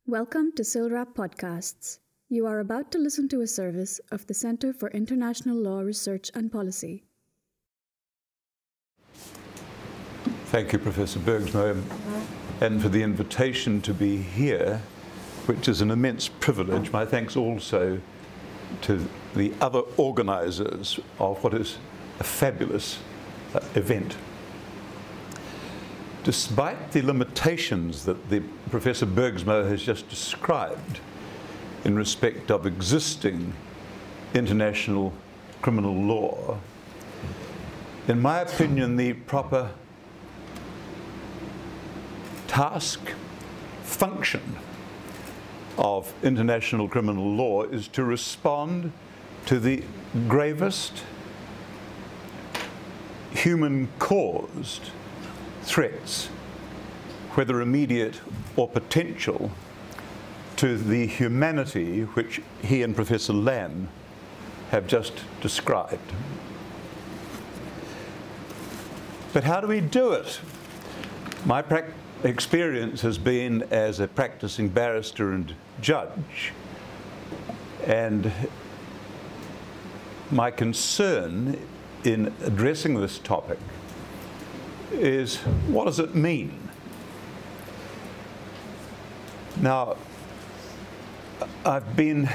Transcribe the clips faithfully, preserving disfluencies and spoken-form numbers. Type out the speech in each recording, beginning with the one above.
Welcome to SILRAP Podcasts. You are about to listen to a service of the Center for International Law Research and Policy. Thank you, Professor Bergsma, and for the invitation to be here, which is an immense privilege. My thanks also to the other organisers of what is a fabulous uh, event. Despite the limitations that the Professor Bergsma has just described in respect of existing international criminal law, in my opinion, the proper task, function of international criminal law is to respond to the gravest human-caused threats, whether immediate or potential, to the humanity which he and Professor Lamb have just described. But how do we do it? My pra- experience has been as a practicing barrister and judge, and my concern in addressing this topic is, what does it mean? Now, I've been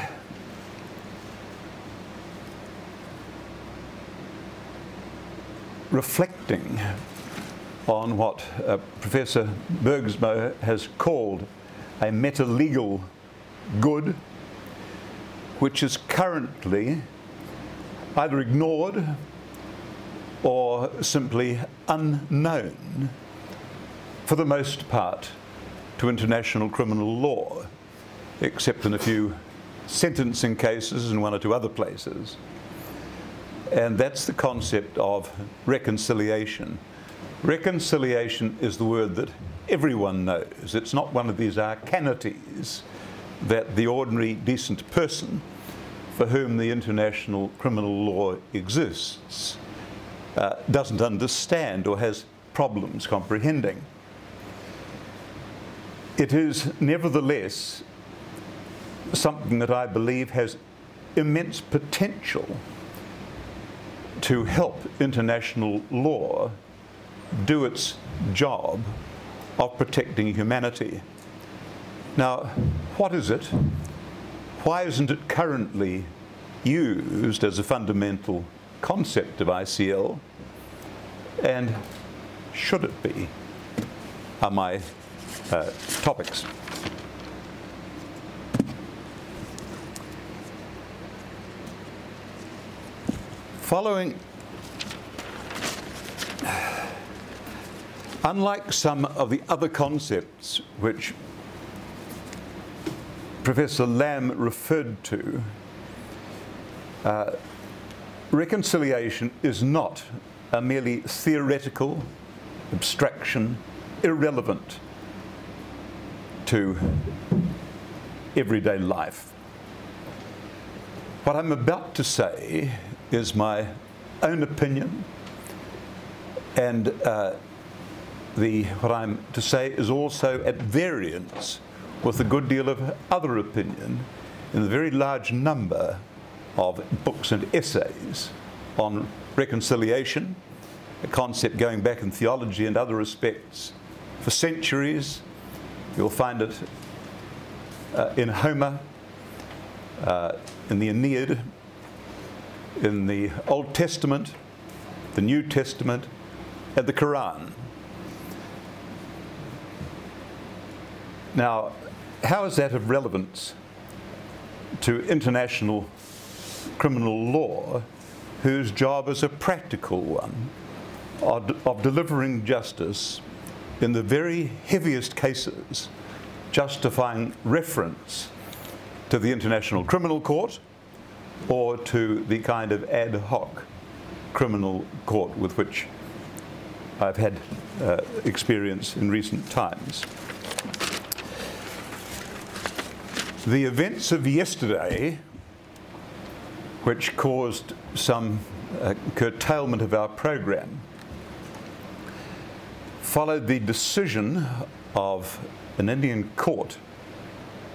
reflecting on what uh, Professor Bergsma has called a metalegal good, which is currently either ignored or simply unknown, for the most part, to international criminal law, except in a few sentencing cases and one or two other places. And that's the concept of reconciliation. Reconciliation is the word that everyone knows. It's not one of these arcanities that the ordinary decent person for whom the international criminal law exists Uh, doesn't understand or has problems comprehending. It is nevertheless something that I believe has immense potential to help international law do its job of protecting humanity. Now, what is it? Why isn't it currently used as a fundamental concept of I C L, and should it be, are my uh, topics. Following, unlike some of the other concepts which Professor Lamb referred to, uh, reconciliation is not a merely theoretical abstraction, irrelevant to everyday life. What I'm about to say is my own opinion, and uh, the what I'm to say is also at variance with a good deal of other opinion in the very large number of books and essays on reconciliation, a concept going back in theology and other respects for centuries. You'll find it uh, in Homer, uh, in the Aeneid, in the Old Testament, the New Testament, and the Quran. Now, how is that of relevance to international criminal law, whose job is a practical one of, of delivering justice in the very heaviest cases, justifying reference to the International Criminal Court or to the kind of ad hoc criminal court with which I've had uh, experience in recent times. The events of yesterday, which caused some uh, curtailment of our program, followed the decision of an Indian court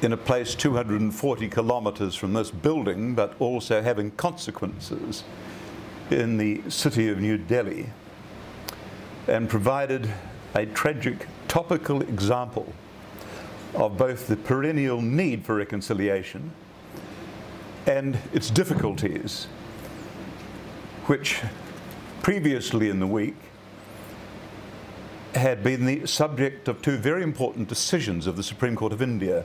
in a place two hundred forty kilometres from this building, but also having consequences in the city of New Delhi, and provided a tragic topical example of both the perennial need for reconciliation and its difficulties, which previously in the week had been the subject of two very important decisions of the Supreme Court of India.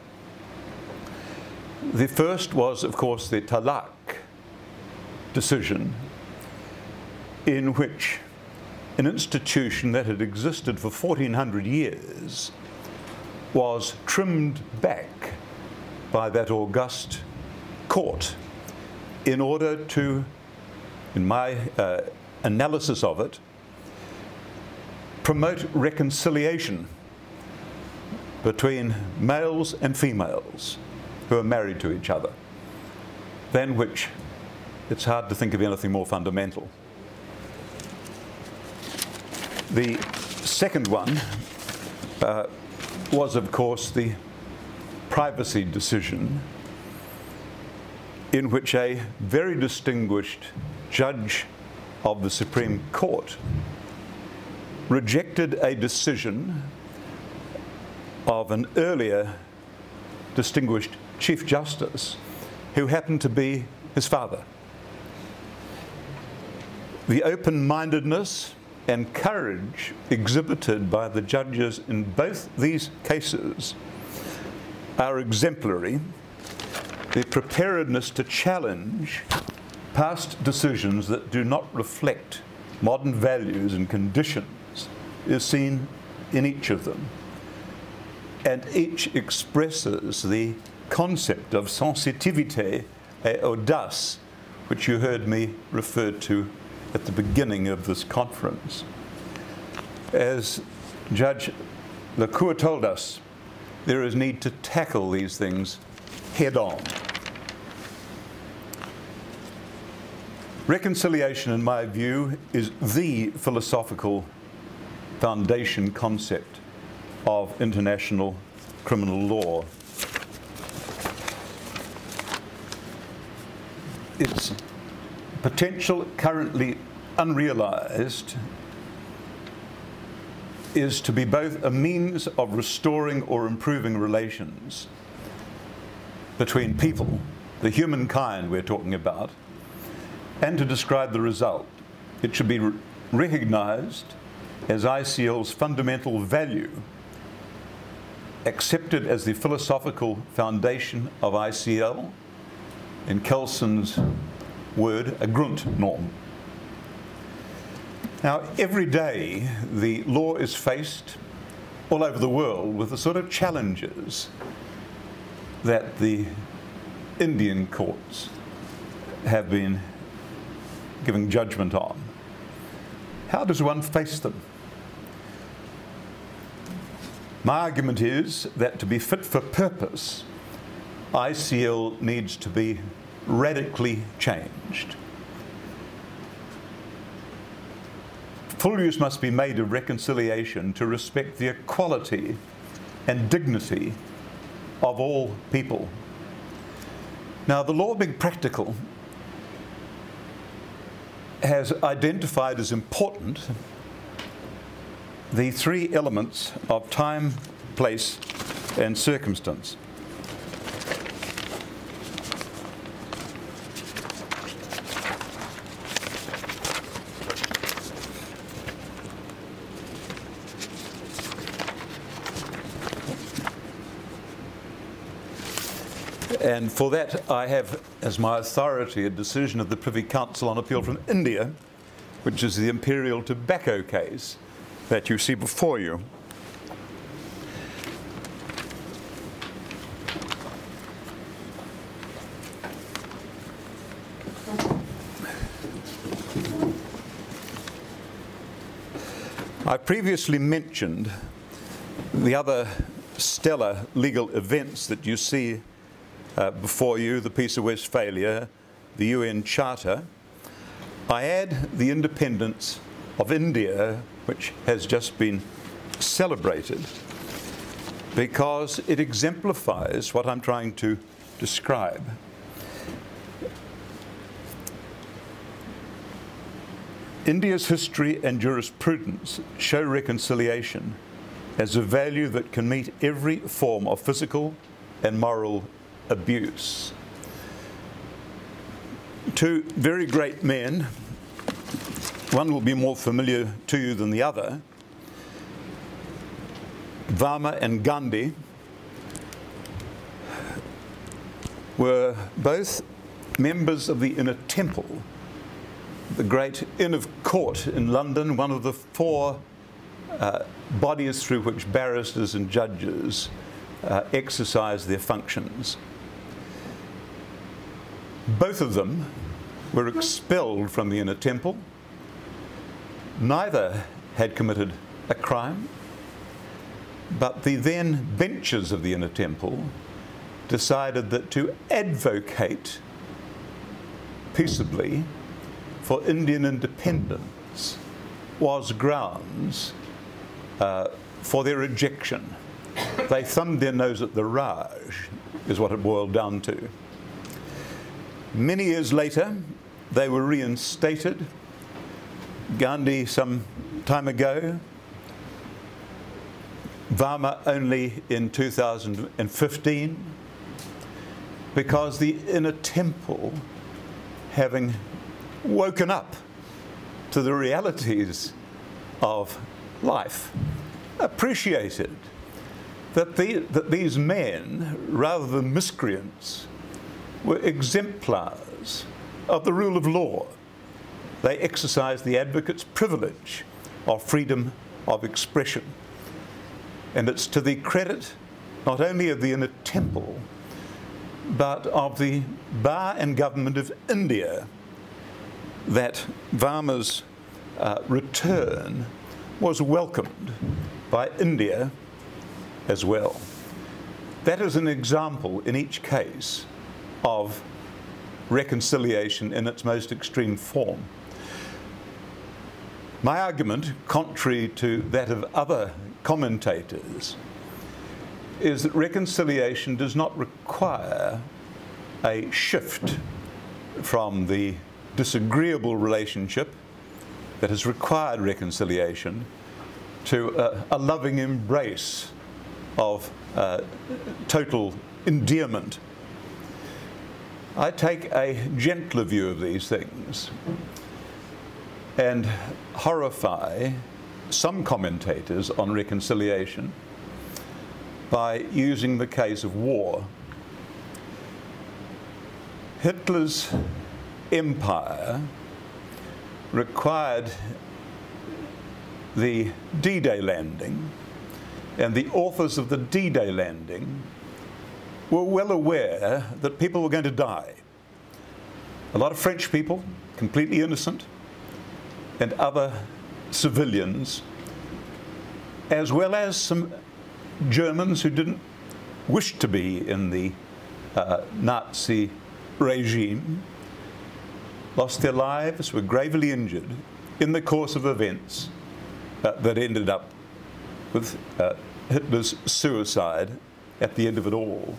The first was, of course, the Talaq decision, in which an institution that had existed for fourteen hundred years was trimmed back by that august court in order to, in my uh, analysis of it, promote reconciliation between males and females who are married to each other, than which it's hard to think of anything more fundamental. The second one uh, was, of course, the privacy decision, in which a very distinguished judge of the Supreme Court rejected a decision of an earlier distinguished Chief Justice who happened to be his father. The open-mindedness and courage exhibited by the judges in both these cases are exemplary. The preparedness to challenge past decisions that do not reflect modern values and conditions is seen in each of them. And each expresses the concept of sensitivité et audace, which you heard me refer to at the beginning of this conference. As Judge Lacour told us, there is need to tackle these things head on. Reconciliation, in my view, is the philosophical foundation concept of international criminal law. Its potential, currently unrealized, is to be both a means of restoring or improving relations between people, the humankind we're talking about, and to describe the result. It should be re- recognized as I C L's fundamental value, accepted as the philosophical foundation of I C L, in Kelson's word, a Grundnorm. Now, every day the law is faced all over the world with the sort of challenges that the Indian courts have been giving judgment on. How does one face them? My argument is that to be fit for purpose, I C L needs to be radically changed. Full use must be made of reconciliation to respect the equality and dignity of all people. Now, the law, being practical, has identified as important the three elements of time, place, and circumstance. And for that, I have as my authority a decision of the Privy Council on appeal from India, which is the Imperial Tobacco case that you see before you. I previously mentioned the other stellar legal events that you see uh, before you, the Peace of Westphalia, the U N Charter. I add the independence of India, which has just been celebrated. because it exemplifies what I'm trying to describe. India's history and jurisprudence show reconciliation as a value that can meet every form of physical and moral abuse. Two very great men, one will be more familiar to you than the other, Varma and Gandhi, were both members of the Inner Temple, the great Inn of Court in London, one of the four uh, bodies through which barristers and judges uh, exercise their functions. Both of them were expelled from the Inner Temple. Neither had committed a crime, but the then benches of the Inner Temple decided that to advocate peaceably for Indian independence was grounds uh, for their ejection. They thumbed their nose at the Raj, is what it boiled down to. Many years later, they were reinstated. Gandhi some time ago, Varma only in two thousand fifteen, because the Inner Temple, having woken up to the realities of life, appreciated that, the, that these men, rather than miscreants, were exemplars of the rule of law. They exercised the advocate's privilege of freedom of expression. And it's to the credit not only of the Inner Temple, but of the Bar and Government of India that Varma's uh, return was welcomed by India as well. That is an example in each case of reconciliation in its most extreme form. My argument, contrary to that of other commentators, is that reconciliation does not require a shift from the disagreeable relationship that has required reconciliation to a, a loving embrace of uh, total endearment. I take a gentler view of these things and horrify some commentators on reconciliation by using the case of war. Hitler's empire required the D-Day landing, and the authors of the D-Day landing were well aware that people were going to die. A lot of French people, completely innocent, and other civilians, as well as some Germans who didn't wish to be in the uh, Nazi regime, lost their lives, were gravely injured in the course of events uh, that ended up with uh, Hitler's suicide at the end of it all.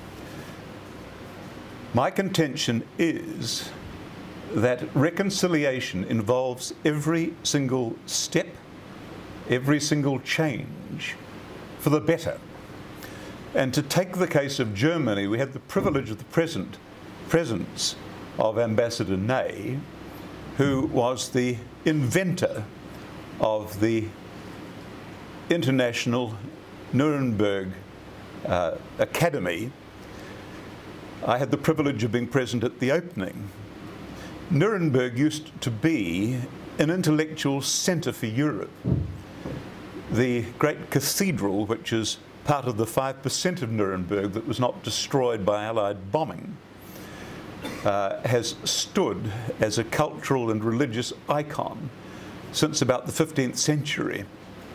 My contention is that reconciliation involves every single step, every single change for the better. And to take the case of Germany, we had the privilege of the present presence of Ambassador Ney, who was the inventor of the International Nuremberg uh, Academy. I had the privilege of being present at the opening. Nuremberg used to be an intellectual centre for Europe. The great cathedral, which is part of the five percent of Nuremberg that was not destroyed by Allied bombing, uh, has stood as a cultural and religious icon since about the fifteenth century.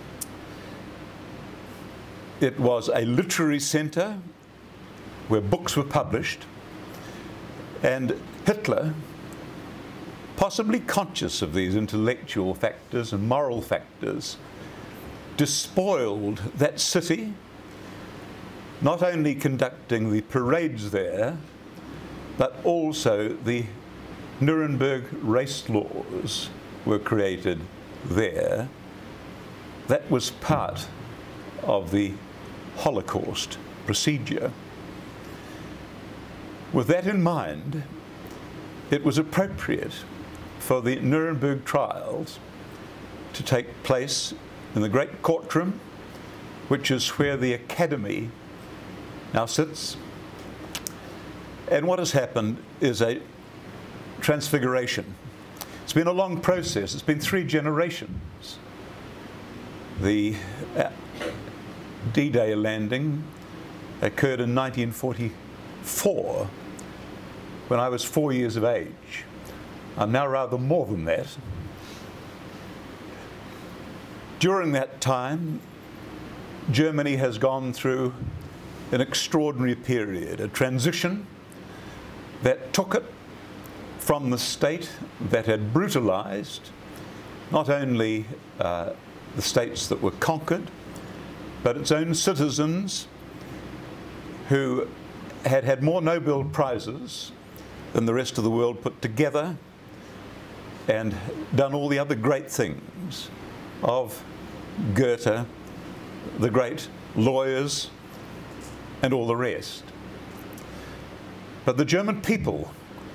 It was a literary centre where books were published, and Hitler, possibly conscious of these intellectual factors and moral factors, despoiled that city not only conducting the parades there, but also the Nuremberg race laws were created there. That was part of the Holocaust procedure. With that in mind, it was appropriate for the Nuremberg trials to take place in the great courtroom, which is where the Academy now sits. And what has happened is a transfiguration. It's been a long process. It's been three generations. The uh, D-Day landing occurred in nineteen forty-four, when I was four years of age. I'm now rather more than that. During that time, Germany has gone through an extraordinary period, a transition that took it from the state that had brutalized not only uh, the states that were conquered, but its own citizens, who had had more Nobel Prizes than the rest of the world put together, and done all the other great things of Goethe, the great lawyers, and all the rest. But the German people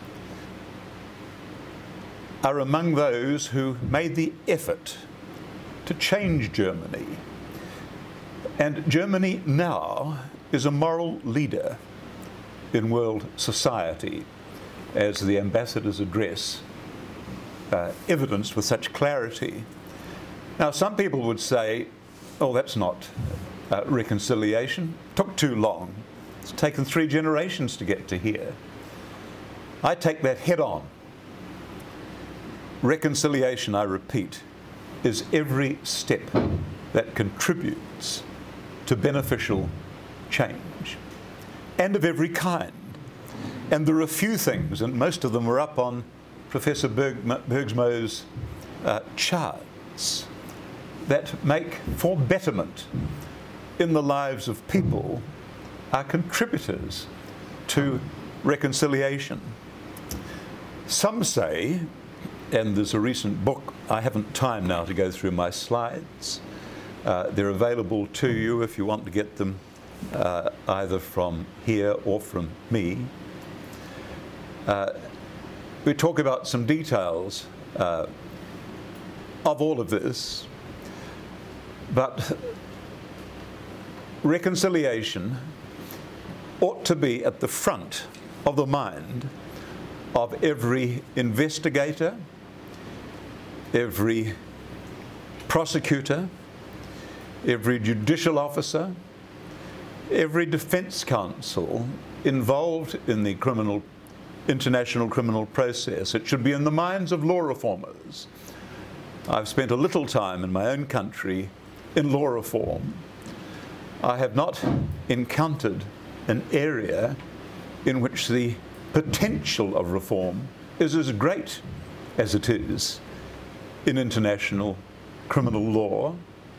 are among those who made the effort to change Germany. And Germany now is a moral leader in world society, as the ambassador's address uh, evidenced with such clarity. Now, some people would say, oh, that's not uh, reconciliation. It took too long. It's taken three generations to get to here. I take that head on. Reconciliation, I repeat, is every step that contributes to beneficial change, and of every kind. And there are a few things, and most of them are up on Professor Berg, Bergsmo's uh, charts, that make for betterment in the lives of people, are contributors to reconciliation. Some say, and there's a recent book, I haven't time now to go through my slides, uh, they're available to you if you want to get them uh, either from here or from me. Uh, we talk about some details uh, of all of this, but reconciliation ought to be at the front of the mind of every investigator, every prosecutor, every judicial officer, every defense counsel involved in the criminal, international criminal process. It should be in the minds of law reformers. I've spent a little time in my own country in law reform. I have not encountered an area in which the potential of reform is as great as it is in international criminal law.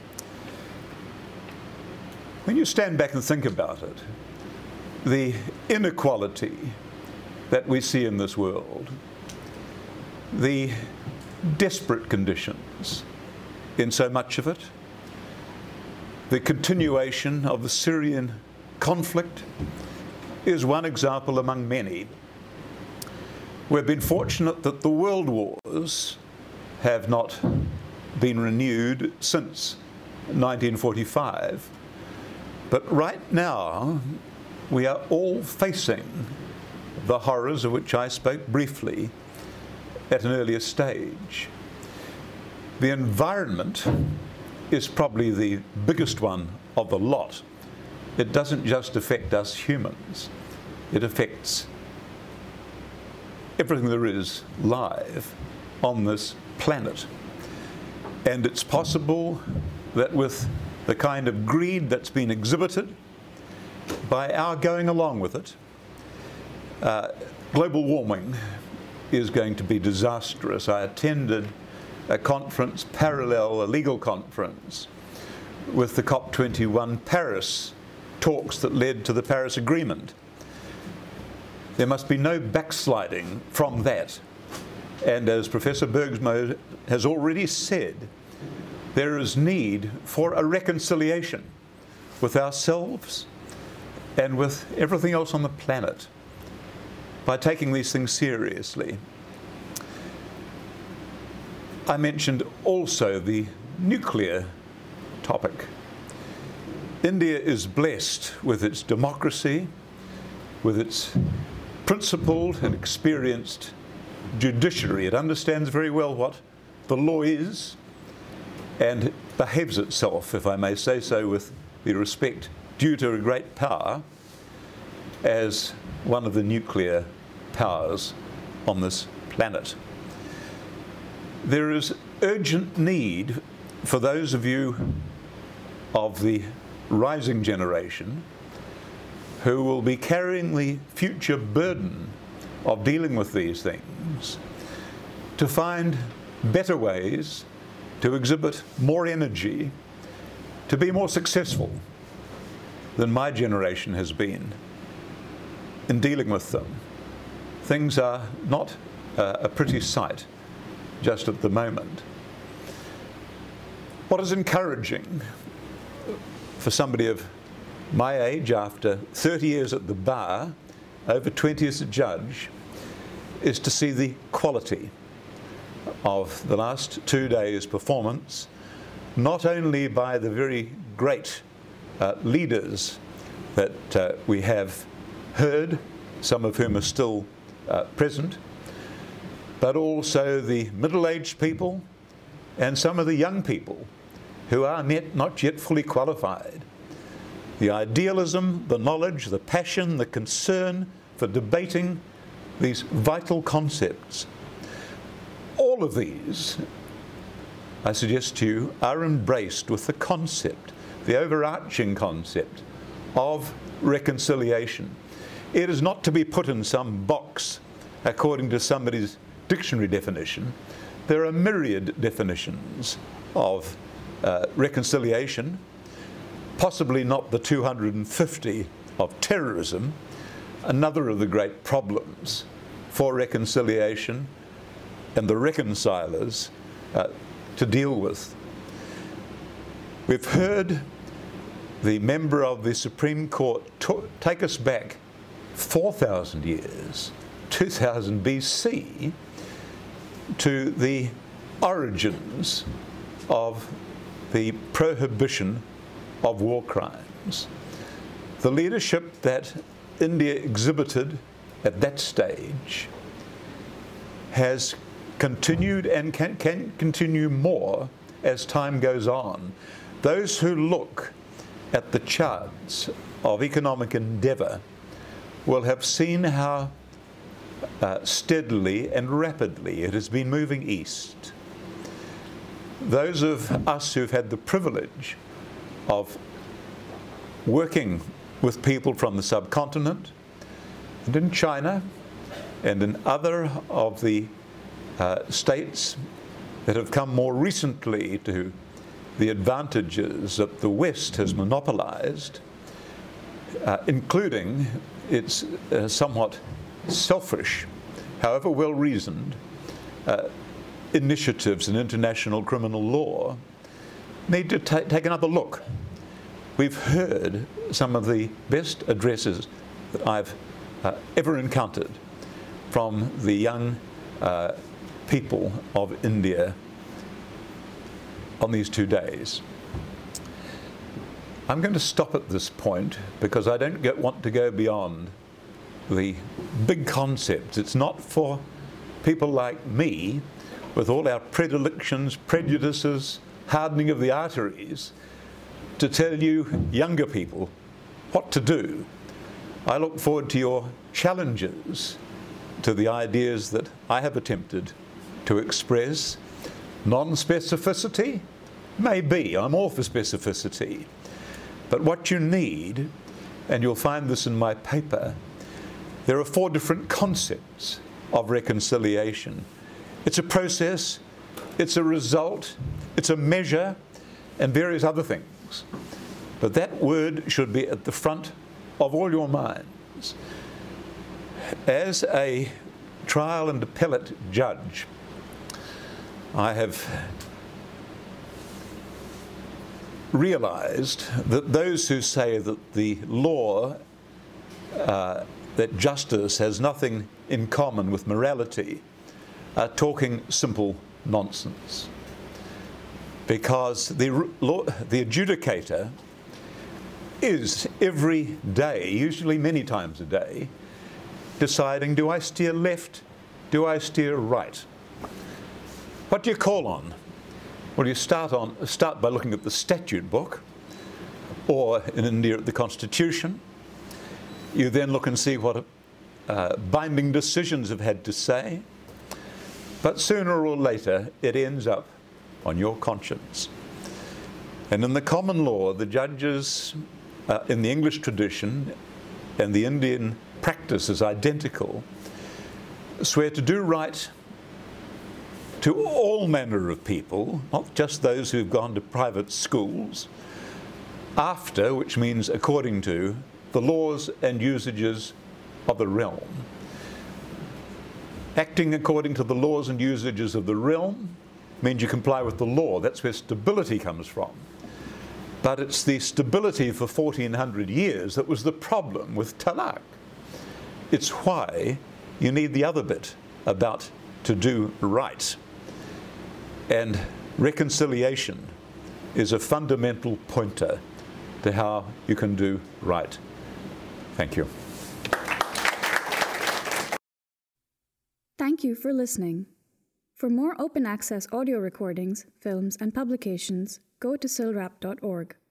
When you stand back and think about it, the inequality that we see in this world, the desperate conditions in so much of it, the continuation of the Syrian conflict is one example among many. We've been fortunate that the world wars have not been renewed since nineteen forty-five. But right now, we are all facing the horrors of which I spoke briefly at an earlier stage. The environment is probably the biggest one of the lot. It doesn't just affect us humans. It affects everything there is live on this planet. And it's possible that with the kind of greed that's been exhibited by our going along with it, uh, global warming is going to be disastrous. I attended a conference parallel, a legal conference, with the COP twenty-one Paris talks that led to the Paris Agreement. There must be no backsliding from that. And as Professor Bergsmo has already said, there is need for a reconciliation with ourselves and with everything else on the planet by taking these things seriously. I mentioned also the nuclear topic. India is blessed with its democracy, with its principled and experienced judiciary. It understands very well what the law is and behaves itself, if I may say so, with the respect due to a great power as one of the nuclear powers on this planet. There is urgent need for those of you of the rising generation who will be carrying the future burden of dealing with these things to find better ways to exhibit more energy, to be more successful than my generation has been in dealing with them. Things are not uh, a pretty sight just at the moment. What is encouraging for somebody of my age, after thirty years at the bar, over twenty as a judge, is to see the quality of the last two days' performance, not only by the very great uh, leaders that uh, we have heard, some of whom are still uh, present, but also the middle-aged people and some of the young people who are net, not yet fully qualified. The idealism, the knowledge, the passion, the concern for debating these vital concepts. All of these, I suggest to you, are embraced with the concept, the overarching concept of reconciliation. It is not to be put in some box according to somebody's dictionary definition. There are myriad definitions of uh, reconciliation, possibly not the two hundred fifty of terrorism, another of the great problems for reconciliation and the reconcilers uh, to deal with. We've heard the member of the Supreme Court to- take us back four thousand years, two thousand B C, to the origins of the prohibition of war crimes. The leadership that India exhibited at that stage has continued and can, can continue more as time goes on. Those who look at the charts of economic endeavour will have seen how uh, steadily and rapidly it has been moving east. Those of us who've had the privilege of working with people from the subcontinent and in China and in other of the uh, states that have come more recently to the advantages that the West has monopolized, uh, including its uh, somewhat selfish, however well-reasoned, uh, initiatives in international criminal law, need to ta- take another look. We've heard some of the best addresses that I've uh, ever encountered from the young uh, people of India on these two days. I'm going to stop at this point because I don't get, want to go beyond the big concepts. It's not for people like me with all our predilections, prejudices, hardening of the arteries, to tell you younger people what to do. I look forward to your challenges to the ideas that I have attempted to express. Non-specificity? Maybe. I'm all for specificity. But what you need, and you'll find this in my paper, there are four different concepts of reconciliation. It's a process, it's a result, it's a measure, and various other things. But that word should be at the front of all your minds. As a trial and appellate judge, I have realized that those who say that the law, uh, that justice has nothing in common with morality, are talking simple nonsense. Because the, law, the adjudicator is every day, usually many times a day, deciding, do I steer left? Do I steer right? What do you call on? Well, you start, on, start by looking at the statute book, or in India at the Constitution. You then look and see what uh, binding decisions have had to say. But sooner or later, it ends up on your conscience. And in the common law, the judges uh, in the English tradition and the Indian practice is identical, swear to do right to all manner of people, not just those who've gone to private schools, after, which means according to, the laws and usages of the realm. Acting according to the laws and usages of the realm means you comply with the law. That's where stability comes from. But it's the stability for fourteen hundred years that was the problem with talaq. It's why you need the other bit about to do right. And reconciliation is a fundamental pointer to how you can do right. Thank you. Thank you for listening. For more open access audio recordings, films, and publications, go to silrap dot org.